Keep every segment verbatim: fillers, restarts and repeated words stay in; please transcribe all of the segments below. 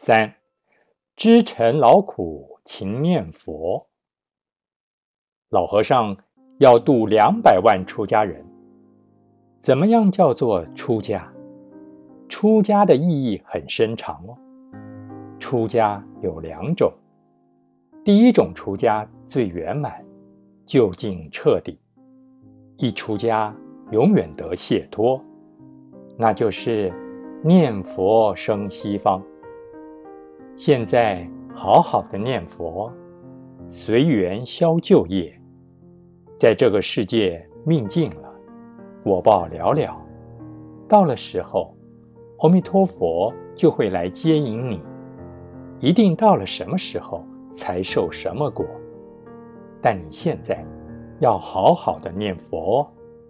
三，知诚劳苦勤念佛。老和尚要度两百万出家人，怎么样叫做出家？出家的意义很深长哦。出家有两种，第一种出家最圆满，究竟彻底，一出家永远得解脱，那就是念佛生西方。现在好好的念佛，随缘消旧业，在这个世界命尽了，果报寥寥，到了时候，阿弥陀佛就会来接引你，一定到了什么时候才受什么果。但你现在要好好的念佛。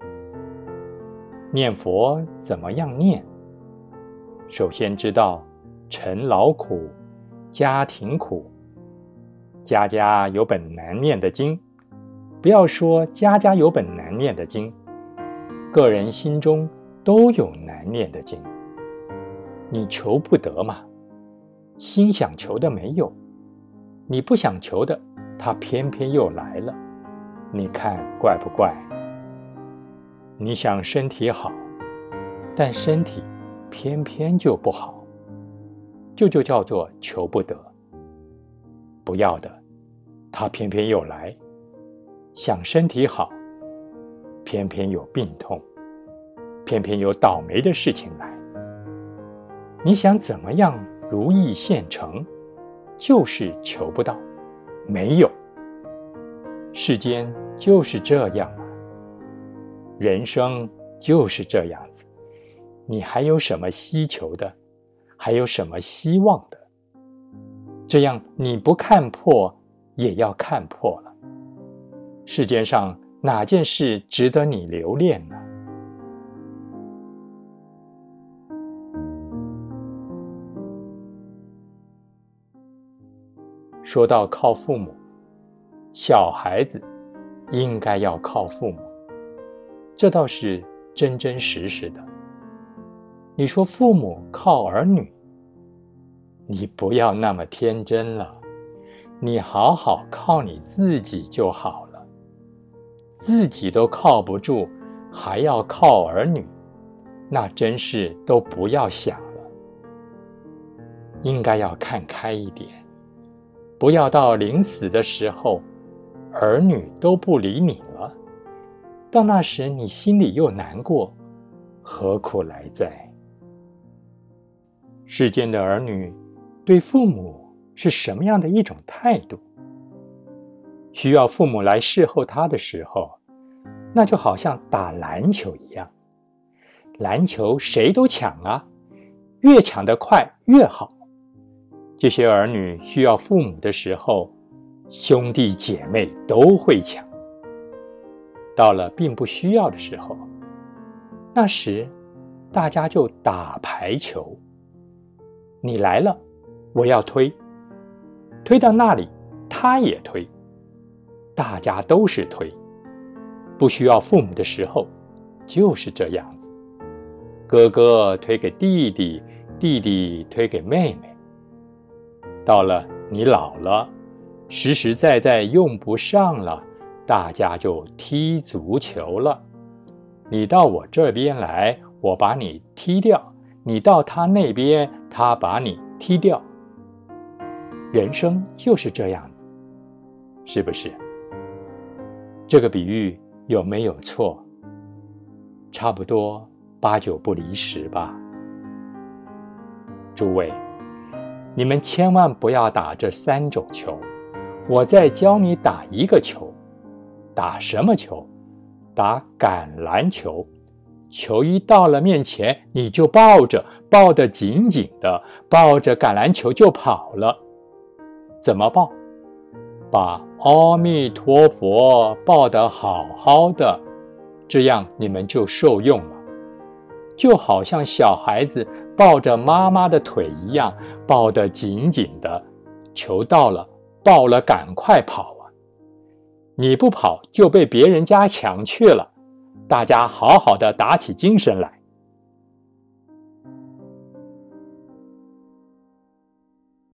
念佛怎么样念？首先知道尘劳苦，家庭苦。家家有本难念的经，不要说家家有本难念的经，个人心中都有难念的经。你求不得嘛，心想求的没有，你不想求的，它偏偏又来了，你看怪不怪？你想身体好，但身体偏偏就不好，这就叫做求不得。不要的，它偏偏又来，想身体好，偏偏有病痛，偏偏有倒霉的事情来。你想怎么样如意现成，就是求不到，没有。世间就是这样啊，人生就是这样子，你还有什么希求的，还有什么希望的？这样你不看破也要看破了。世间上哪件事值得你留恋呢？说到靠父母，小孩子应该要靠父母，这倒是真真实实的。你说父母靠儿女，你不要那么天真了，你好好靠你自己就好了。自己都靠不住，还要靠儿女，那真是都不要想了。应该要看开一点，不要到临死的时候，儿女都不理你了，到那时你心里又难过，何苦来哉？世间的儿女对父母是什么样的一种态度？需要父母来侍候他的时候，那就好像打篮球一样，篮球谁都抢啊，越抢得快越好。这些儿女需要父母的时候，兄弟姐妹都会抢。到了并不需要的时候，那时大家就打排球。你来了，我要推，推到那里他也推，大家都是推。不需要父母的时候就是这样子，哥哥推给弟弟，弟弟推给妹妹。到了你老了，实实在在用不上了，大家就踢足球了。你到我这边来，我把你踢掉，你到他那边，他把你踢掉。人生就是这样子，是不是？这个比喻有没有错？差不多八九不离十吧。诸位，你们千万不要打这三种球，我再教你打一个球。打什么球？打橄榄球。球一到了面前，你就抱着，抱得紧紧的，抱着橄榄球就跑了。怎么抱？把阿弥陀佛抱得好好的，这样你们就受用了。就好像小孩子抱着妈妈的腿一样，抱得紧紧的，球到了，抱了赶快跑啊！你不跑就被别人家抢去了，大家好好的打起精神来。